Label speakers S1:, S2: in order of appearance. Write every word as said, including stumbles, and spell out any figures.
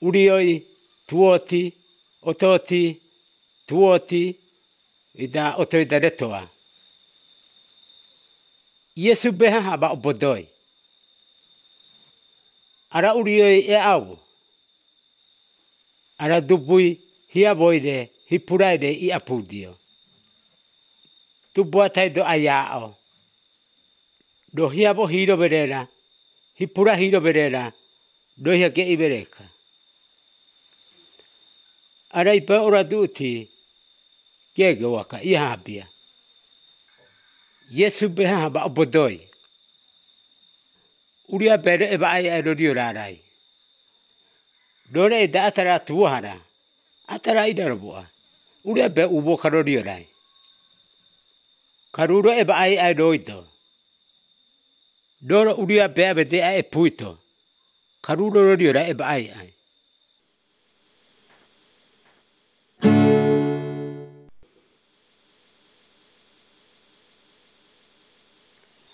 S1: urioi, tuoti, ototi, tuoti, ida otoi da retoa. Yesu beha haba obodoi. Ara urioi e au. Ara dubui hia boire, hipuraide i apudio. Tubua tai do ayao. Do hia bo hiro berera, hipura hiro berera, do hia ke ibereka. Ara ipa ora duti, kege waka, ia habia. Yesu beha haba obodoi. Uria bere eba ai ai rodio rarai. Dore e da atara tuahara. Atara ida roboa. Uria be ubo karodio rai. Karuro eba ai ai roido. Doro uria be abede ai puito. Karuro rodio rai eba ai ai.